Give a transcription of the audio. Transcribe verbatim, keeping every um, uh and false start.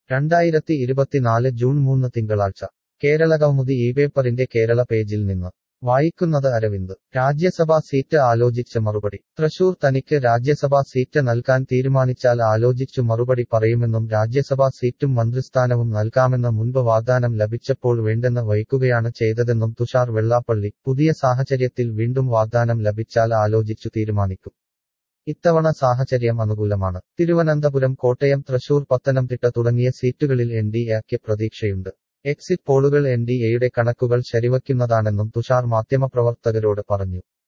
രണ്ടായിരത്തി ഇരുപത്തിനാല് ജൂൺ മൂന്ന് തിങ്കളാഴ്ച കേരളകൗമുദി ഈ പേപ്പറിന്റെ കേരള പേജിൽ നിന്ന് വായിക്കുന്നത് അരവിന്ദ്. രാജ്യസഭാ സീറ്റ് ആലോചിച്ച് മറുപടി. തൃശൂർ തനിക്ക് രാജ്യസഭാ സീറ്റ് നൽകാൻ തീരുമാനിച്ചാൽ ആലോചിച്ചു മറുപടി പറയുമെന്നും രാജ്യസഭാ സീറ്റും മന്ത്രിസ്ഥാനവും നൽകാമെന്ന് മുൻപ് വാഗ്ദാനം ലഭിച്ചപ്പോൾ വേണ്ടെന്ന് വയ്ക്കുകയാണ് ചെയ്തതെന്നും തുഷാർ വെള്ളാപ്പള്ളി. പുതിയ സാഹചര്യത്തിൽ വീണ്ടും വാഗ്ദാനം ലഭിച്ചാൽ ആലോചിച്ചു തീരുമാനിക്കും. ഇത്തവണ സാഹചര്യം അനുകൂലമാണ്. തിരുവനന്തപുരം, കോട്ടയം, തൃശൂർ, പത്തനംതിട്ട തുടങ്ങിയ സീറ്റുകളിൽ എൻ ഡി എക്ക് പ്രതീക്ഷയുണ്ട്. എക്സിറ്റ് പോളുകൾ എൻ ഡി എയുടെ കണക്കുകൾ ശരിവയ്ക്കുന്നതാണെന്നും തുഷാർ മാധ്യമപ്രവർത്തകരോട് പറഞ്ഞു.